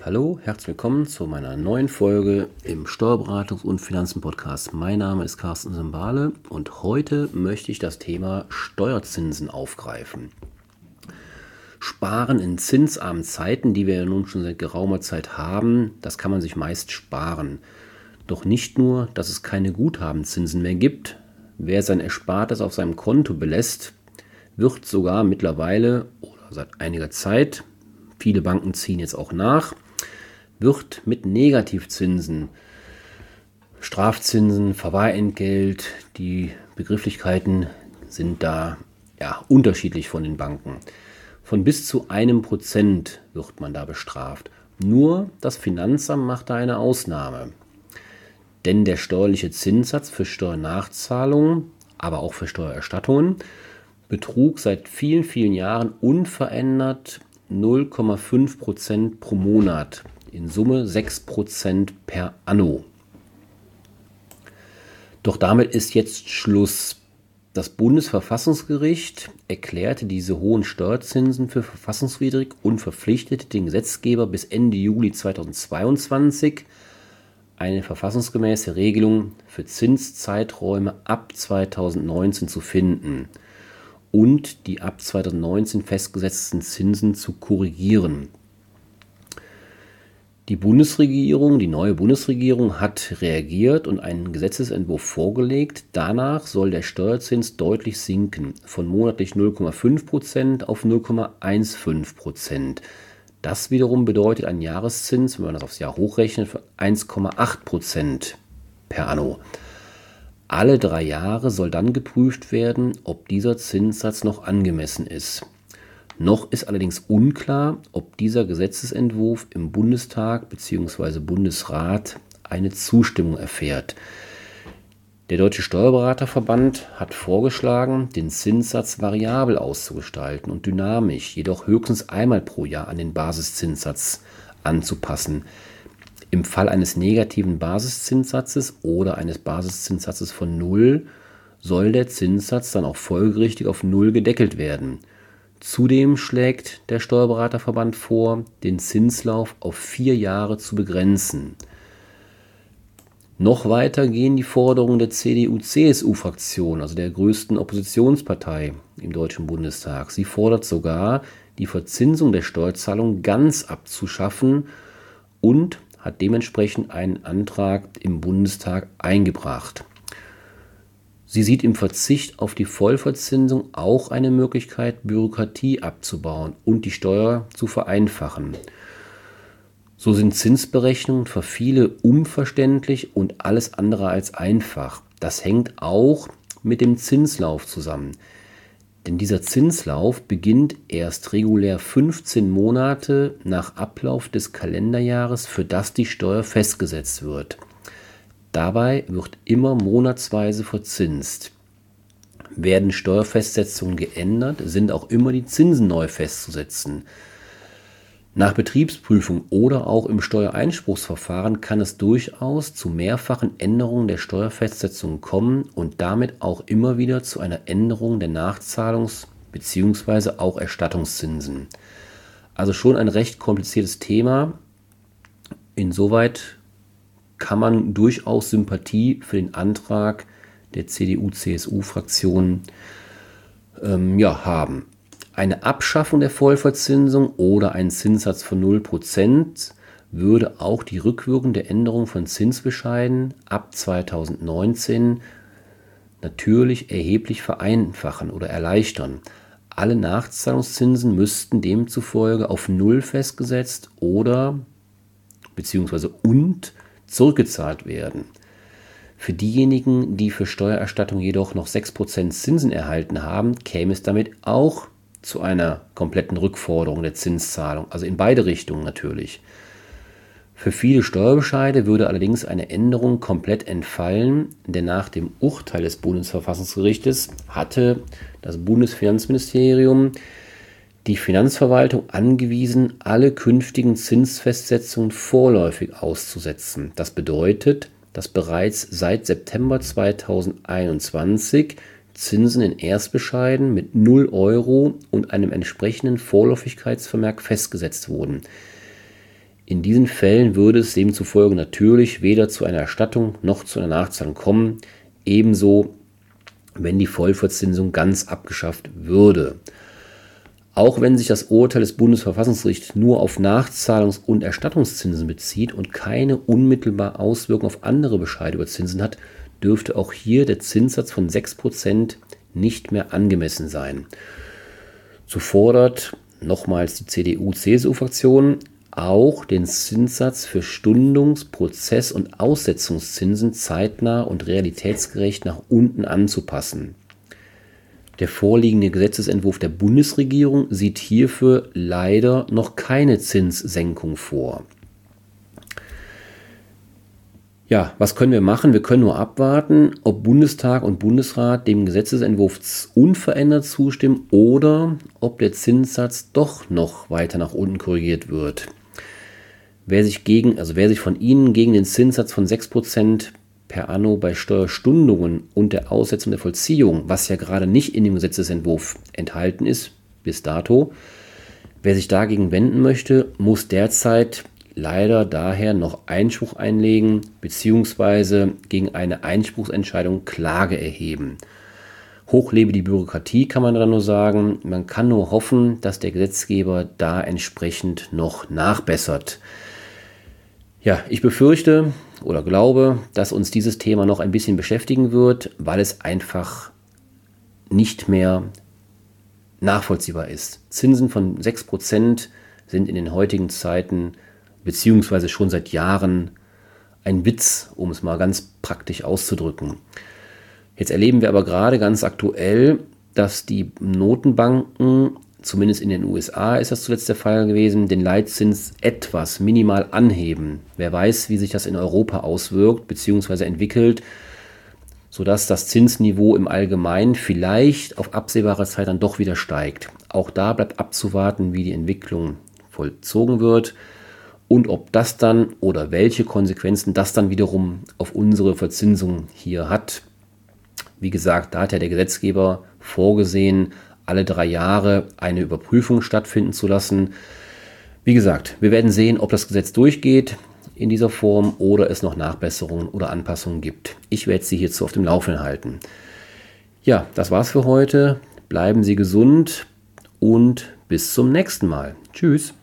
Hallo, herzlich willkommen zu meiner neuen Folge im Steuerberatungs- und Finanzen-Podcast. Mein Name ist Carsten Simbale und heute möchte ich das Thema Steuerzinsen aufgreifen. Sparen in zinsarmen Zeiten, die wir ja nun schon seit geraumer Zeit haben, das kann man sich meist sparen. Doch nicht nur, dass es keine Guthabenzinsen mehr gibt. Wer sein Erspartes auf seinem Konto belässt, wird sogar mittlerweile oder seit einiger Zeit, viele Banken ziehen jetzt auch nach, wird mit Negativzinsen, Strafzinsen, Verwahrentgelt, die Begrifflichkeiten sind da unterschiedlich von den Banken. Von bis zu 1% wird man da bestraft. Nur das Finanzamt macht da eine Ausnahme. Denn der steuerliche Zinssatz für Steuernachzahlungen, aber auch für Steuererstattungen, betrug seit vielen, vielen Jahren unverändert 0,5% pro Monat, in Summe 6% per anno. Doch damit ist jetzt Schluss. Das Bundesverfassungsgericht erklärte diese hohen Steuerzinsen für verfassungswidrig und verpflichtete den Gesetzgeber bis Ende Juli 2022 eine verfassungsgemäße Regelung für Zinszeiträume ab 2019 zu finden und die ab 2019 festgesetzten Zinsen zu korrigieren. Die neue Bundesregierung hat reagiert und einen Gesetzesentwurf vorgelegt. Danach soll der Steuerzins deutlich sinken, von monatlich 0,5% auf 0,15%. Das wiederum bedeutet einen Jahreszins, wenn man das aufs Jahr hochrechnet, für 1,8% per anno. Alle 3 Jahre soll dann geprüft werden, ob dieser Zinssatz noch angemessen ist. Noch ist allerdings unklar, ob dieser Gesetzesentwurf im Bundestag bzw. Bundesrat eine Zustimmung erfährt. Der Deutsche Steuerberaterverband hat vorgeschlagen, den Zinssatz variabel auszugestalten und dynamisch, jedoch höchstens einmal pro Jahr an den Basiszinssatz anzupassen. Im Fall eines negativen Basiszinssatzes oder eines Basiszinssatzes von 0 soll der Zinssatz dann auch folgerichtig auf 0 gedeckelt werden. Zudem schlägt der Steuerberaterverband vor, den Zinslauf auf 4 Jahre zu begrenzen. Noch weiter gehen die Forderungen der CDU-CSU-Fraktion, also der größten Oppositionspartei im Deutschen Bundestag. Sie fordert sogar, die Verzinsung der Steuerzahlung ganz abzuschaffen und hat dementsprechend einen Antrag im Bundestag eingebracht. Sie sieht im Verzicht auf die Vollverzinsung auch eine Möglichkeit, Bürokratie abzubauen und die Steuer zu vereinfachen. So sind Zinsberechnungen für viele unverständlich und alles andere als einfach. Das hängt auch mit dem Zinslauf zusammen. Denn dieser Zinslauf beginnt erst regulär 15 Monate nach Ablauf des Kalenderjahres, für das die Steuer festgesetzt wird. Dabei wird immer monatsweise verzinst. Werden Steuerfestsetzungen geändert, sind auch immer die Zinsen neu festzusetzen. Nach Betriebsprüfung oder auch im Steuereinspruchsverfahren kann es durchaus zu mehrfachen Änderungen der Steuerfestsetzung kommen und damit auch immer wieder zu einer Änderung der Nachzahlungs- bzw. auch Erstattungszinsen. Also schon ein recht kompliziertes Thema. Insoweit kann man durchaus Sympathie für den Antrag der CDU-CSU-Fraktion haben. Eine Abschaffung der Vollverzinsung oder ein Zinssatz von 0% würde auch die rückwirkende Änderung von Zinsbescheiden ab 2019 natürlich erheblich vereinfachen oder erleichtern. Alle Nachzahlungszinsen müssten demzufolge auf 0 festgesetzt oder bzw. zurückgezahlt werden. Für diejenigen, die für Steuererstattung jedoch noch 6% Zinsen erhalten haben, käme es damit auch zu einer kompletten Rückforderung der Zinszahlung, also in beide Richtungen natürlich. Für viele Steuerbescheide würde allerdings eine Änderung komplett entfallen, denn nach dem Urteil des Bundesverfassungsgerichtes hatte das Bundesfinanzministerium die Finanzverwaltung angewiesen, alle künftigen Zinsfestsetzungen vorläufig auszusetzen. Das bedeutet, dass bereits seit September 2021 Zinsen in Erstbescheiden mit 0 Euro und einem entsprechenden Vorläufigkeitsvermerk festgesetzt wurden. In diesen Fällen würde es demzufolge natürlich weder zu einer Erstattung noch zu einer Nachzahlung kommen, ebenso wenn die Vollverzinsung ganz abgeschafft würde. Auch wenn sich das Urteil des Bundesverfassungsgerichts nur auf Nachzahlungs- und Erstattungszinsen bezieht und keine unmittelbare Auswirkung auf andere Bescheide über Zinsen hat, dürfte auch hier der Zinssatz von 6% nicht mehr angemessen sein. So fordert nochmals die CDU-CSU-Fraktion auch den Zinssatz für Stundungs-, Prozess- und Aussetzungszinsen zeitnah und realitätsgerecht nach unten anzupassen. Der vorliegende Gesetzesentwurf der Bundesregierung sieht hierfür leider noch keine Zinssenkung vor. Ja, was können wir machen? Wir können nur abwarten, ob Bundestag und Bundesrat dem Gesetzesentwurf unverändert zustimmen oder ob der Zinssatz doch noch weiter nach unten korrigiert wird. Wer sich von Ihnen gegen den Zinssatz von 6% per anno bei Steuerstundungen und der Aussetzung der Vollziehung, was ja gerade nicht in dem Gesetzesentwurf enthalten ist, bis dato, wer sich dagegen wenden möchte, muss derzeit leider daher noch Einspruch einlegen bzw. gegen eine Einspruchsentscheidung Klage erheben. Hoch lebe die Bürokratie, kann man da nur sagen. Man kann nur hoffen, dass der Gesetzgeber da entsprechend noch nachbessert. Ja, ich befürchte oder glaube, dass uns dieses Thema noch ein bisschen beschäftigen wird, weil es einfach nicht mehr nachvollziehbar ist. Zinsen von 6% sind in den heutigen Zeiten beziehungsweise schon seit Jahren ein Witz, um es mal ganz praktisch auszudrücken. Jetzt erleben wir aber gerade ganz aktuell, dass die Notenbanken, zumindest in den USA ist das zuletzt der Fall gewesen, den Leitzins etwas minimal anheben. Wer weiß, wie sich das in Europa auswirkt bzw. entwickelt, sodass das Zinsniveau im Allgemeinen vielleicht auf absehbare Zeit dann doch wieder steigt. Auch da bleibt abzuwarten, wie die Entwicklung vollzogen wird und ob das dann oder welche Konsequenzen das dann wiederum auf unsere Verzinsung hier hat. Wie gesagt, da hat ja der Gesetzgeber vorgesehen, alle 3 Jahre eine Überprüfung stattfinden zu lassen. Wie gesagt, wir werden sehen, ob das Gesetz durchgeht in dieser Form oder es noch Nachbesserungen oder Anpassungen gibt. Ich werde Sie hierzu auf dem Laufenden halten. Ja, das war's für heute. Bleiben Sie gesund und bis zum nächsten Mal. Tschüss.